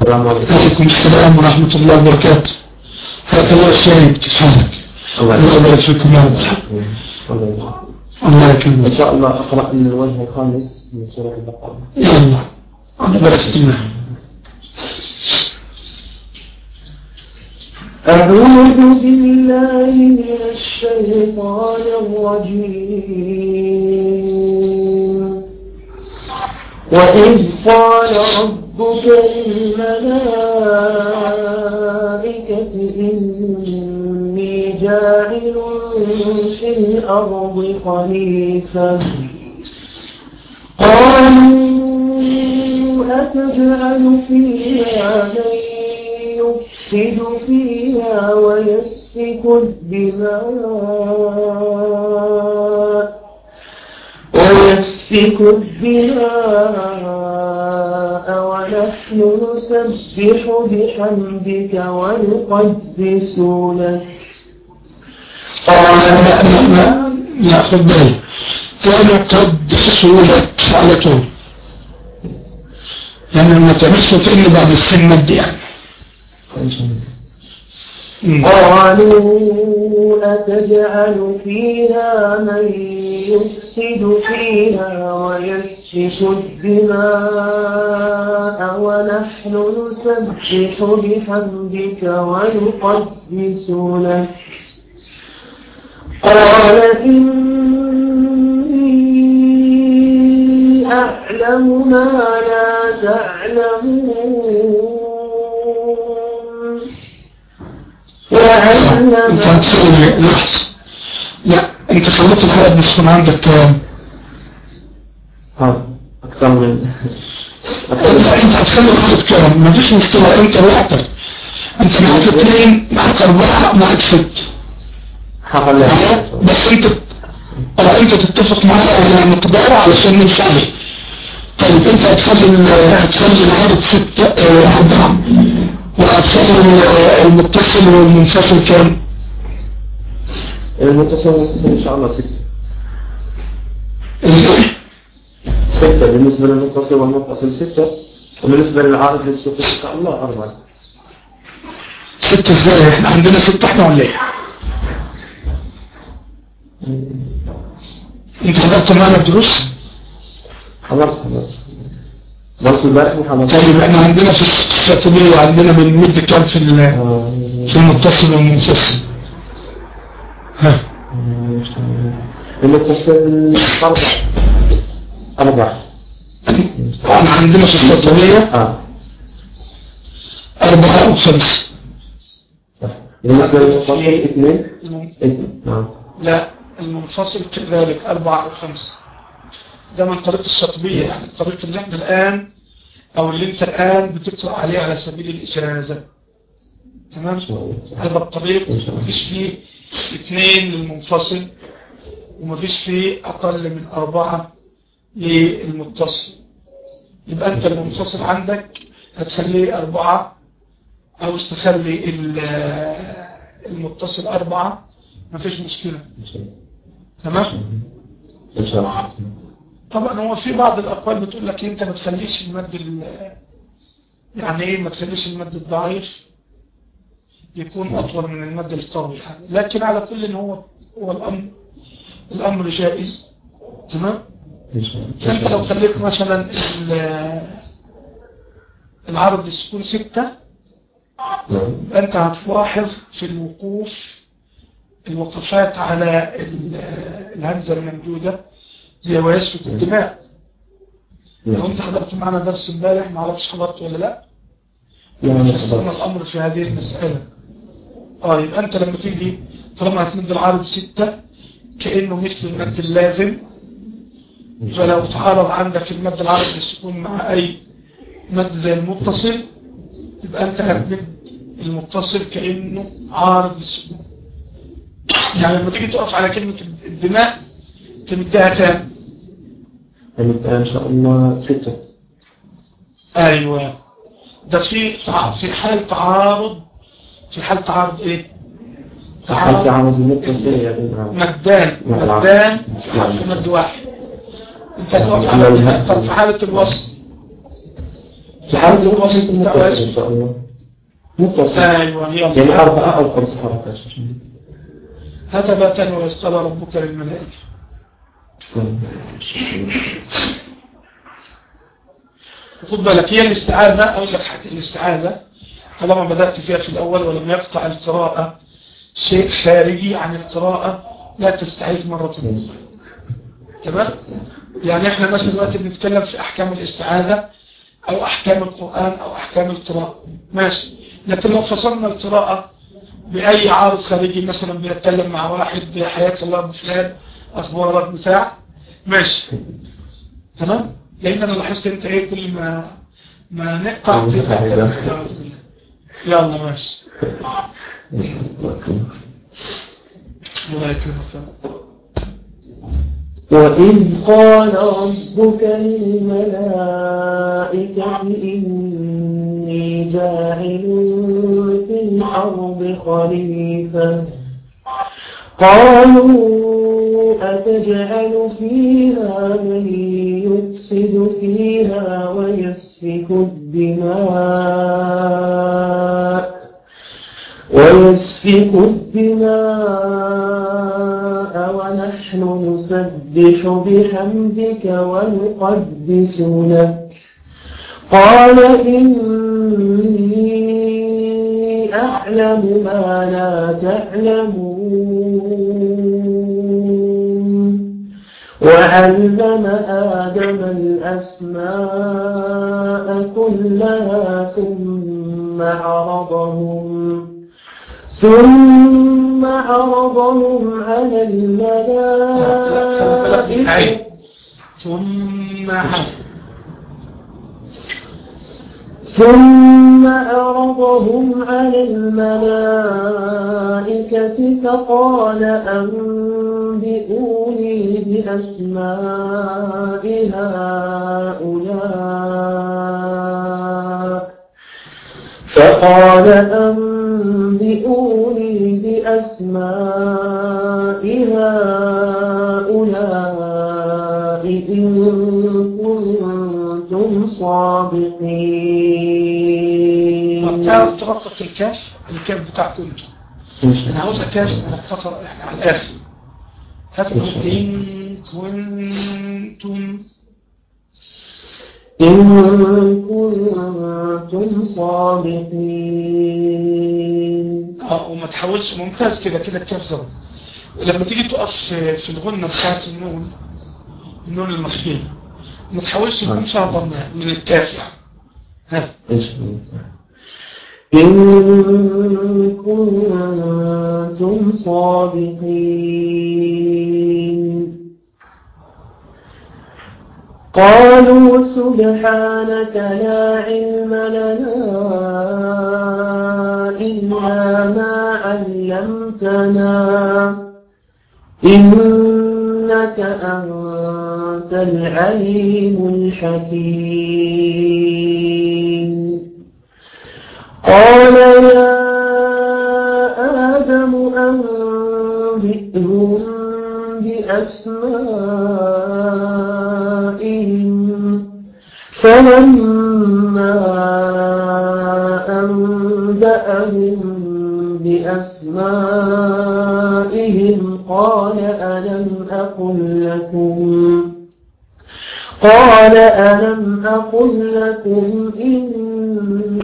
عليكم السلام ورحمة الله وبركاته. حياك الله الشهيد، كيف حالك؟ الله يبارك فيكم يا رب. الله يكرمك. إن شاء الله أقرأ من الوجه الخامس من سورة البقرة. يلا أنا بركت الله. أعوذ بالله من الشيطان الرجيم. وإذ قال ربك للملائكة إني جاعل في الأرض خليفة قالوا أتجعل فيها من يفسد فيها ويسفك الدماء ونحن نسبح بحمدك ونقدس لك. لا خذ بالك، ونقدس لك على طول، يعني لما تمسوا كأنه بعد السنة دي يعني. قالوا أتجعل فيها من يفسد فيها ويسفك الدماء ونحن نسبح بحمدك ونقدس لك. قال إني أعلم ما لا تعلمون. انت هتسوي لحظة، لا انت خليت العدد مسكون عندك كام؟ أكثر من انت هتخلي العدد كام؟ مفيش مشكلة، انت وقتك انت معك 2 معك 4 معك 6 بس انت تتفق معايا على مقدار علشان نمشي عليه. طيب انت هتخلي العدد 6 4 وهتخلي المتصل والمنفصل كام؟ المتصل إن شاء الله 6 بالنسبة للمتصل والمنفصل 6 وبالنسبة للعارض للسوق إن شاء الله 4. 6 ازاي؟ احنا عندنا 6 احنا ولا ايه؟ انت حضرت معنا الدروس؟ حضرت درس البارح وحضرت. طيب احنا عندنا في الشاطبية عندنا بنمد كام في المتصل والمنفصل؟ المتصل 4. احنا عندنا في الشاطبية 4 أو 5. بالنسبة للمتصل 2. لا المنفصل كذلك 4 أو 5. ده من طريق الشاطبية، يعني الطريق اللي احنا الآن أو اللي انت الآن بتقرأ عليه على سبيل الإجازة. تمام؟ هذا الطريق مفيش فيه 2 للمنفصل ومفيش فيه أقل من 4 للمتصل. يبقى أنت المنفصل عندك هتخليه 4 أو تخلي المتصل 4 مفيش مشكلة. تمام؟ إن شاء الله. طبعا هو في بعض الأقوال بتقول لك انت ما تخليش المد يعني ايه ما تخليش المد الضعيف يكون أطول من المد القوي يعني. لكن على كل هو الأمر جائز. تمام؟ انت لو خليت مثلا العرض السكون 6 انت هتلاحظ في الوقفات على الهمزة الممدودة زي ويسفك الدماء. لو انت حضرت معنا درس امبارح ما اعرفش حضرت ولا لا، فسرنا الامر في هذه المسألة. يبقى انت لما تيجي طالما هتمد العرض 6 كأنه مثل المد اللازم، فلو تعارض عندك المد العرض بالسكون مع اي مد زي المتصل يبقى انت هتمد المتصل كأنه عارض بالسكون. يعني لما تيجي تقف على كلمة الدماء تمدها كام؟ تمدها إن شاء الله 6. أيوة، ده في حال تعارض. في حال تعارض إيه؟ في حال تعارض المتصل يعني مدان في حرف مد واحد. أنت تقف على في حالة الوصل. في حالة الوصف متصل إن شاء الله متصل أيوة يعني 4 أو 5 حركات هذا باتن وإذ قال ربك للملائكة. خد بالك هي الاستعاذة، أقول لك حاجة، الاستعاذة طالما بدأت فيها في الأول ولم يقطع القراءة شيء خارجي عن القراءة لا تستعيذ مرة أخرى. تمام؟ يعني احنا مثلا دلوقتي بنتكلم في أحكام الاستعاذة أو أحكام القرآن أو أحكام القراءة ماشي، لكن لو فصلنا القراءة بأي عارض خارجي مثلا بيتكلم مع واحد بحياة الله بفلان أخبارك بتاع ماشي تمام؟ لأن أنا لاحظت أنت إيه كل ما نقطع يلا ماشي وإذ قال ربك للملائكة إني جاعل في الأرض خليفة قالوا أتجعل فيها من يفسد فيها ويسفك الدماء ونحن نسبح بحمدك ونقدس لك قال إني أعلم ما لا تعلمون وعلم آدم الأسماء كلها ثم عرضهم على الملائكة ثم عرضهم على الملائكة فقال أنبئوني بأسماء هؤلاء إن كنتم صادقين. تعرف ترقق الكاف بتاعته انت. انا عاوز كاف مرققه يعني على الاخر. هتقول إن كنتم صادقين. وما تحاولش ممتاز كده الكاف زود. لما تيجي تقف في الغنة بتاعت النون المخفية ما تحاولش تكون شعبا من الكاف يعني. ها إن كنتم صادقين. قالوا سبحانك لا علم لنا إلا ما علمتنا إنك أنت العليم الحكيم. قال يا آدم أنبئهم بأسمائهم فلما أنبأهم بأسمائهم قال ألم أقل لكم إن